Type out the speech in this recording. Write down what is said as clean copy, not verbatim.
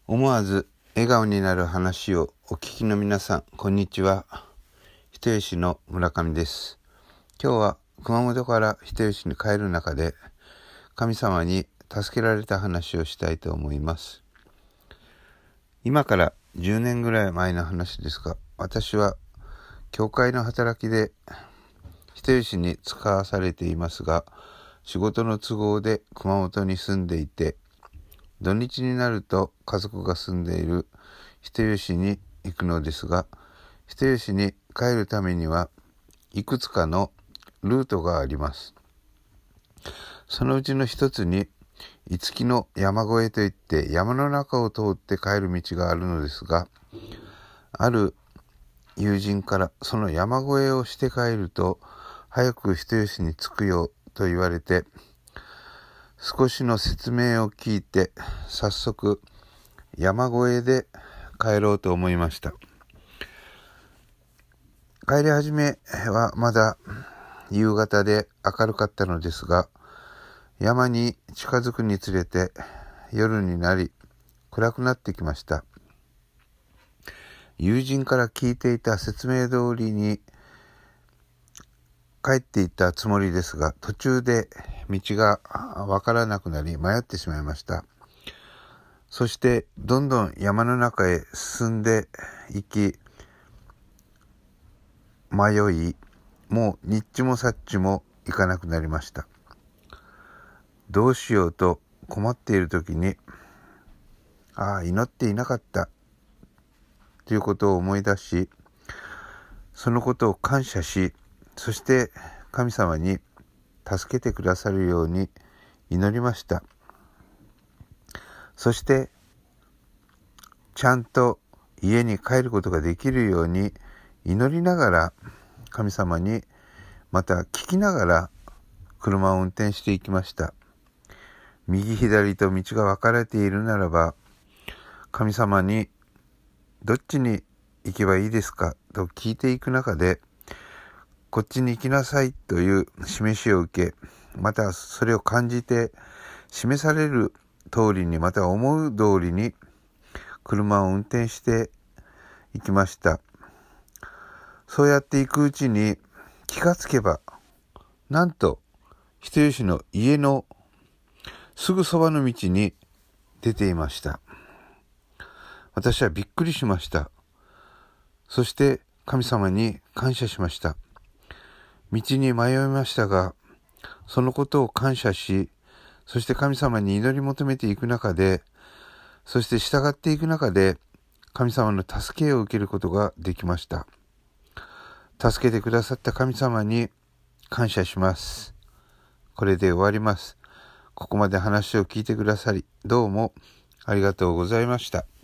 思わず笑顔になる話をお聞きの皆さん、こんにちは。人吉の村上です。今日は熊本から人吉に帰る中で神様に助けられた話をしたいと思います。今から10年ぐらい前の話ですが、私は教会の働きで人吉に使わされていますが、仕事の都合で熊本に住んでいて、土日になると家族が住んでいる人吉に行くのですが、人吉に帰るためにはいくつかのルートがあります。そのうちの一つに五木の山越えといって山の中を通って帰る道があるのですが、ある友人からその山越えをして帰ると早く人吉に着くよと言われて、少しの説明を聞いて早速山越えで帰ろうと思いました。帰り始めはまだ夕方で明るかったのですが、山に近づくにつれて夜になり暗くなってきました。友人から聞いていた説明通りに帰っていったつもりですが、途中で道がわからなくなり迷ってしまいました。そしてどんどん山の中へ進んでいき、迷い、もうにっちもさっちも行かなくなりました。どうしようと困っている時に、祈っていなかったということを思い出し、そのことを感謝し、そして神様に助けてくださるように祈りました。そしてちゃんと家に帰ることができるように祈りながら、神様にまた聞きながら車を運転していきました。右左と道が分かれているならば、神様にどっちに行けばいいですかと聞いていく中で、こっちに行きなさいという示しを受け、またそれを感じて示される通りに、また思う通りに車を運転していきました。そうやっていくうちに気がつけば、なんと人吉の家のすぐそばの道に出ていました。私はびっくりしました。そして神様に感謝しました。道に迷いましたが、そのことを感謝し、そして神様に祈り求めていく中で、そして従っていく中で、神様の助けを受けることができました。助けてくださった神様に感謝します。これで終わります。ここまで話を聞いてくださり、どうもありがとうございました。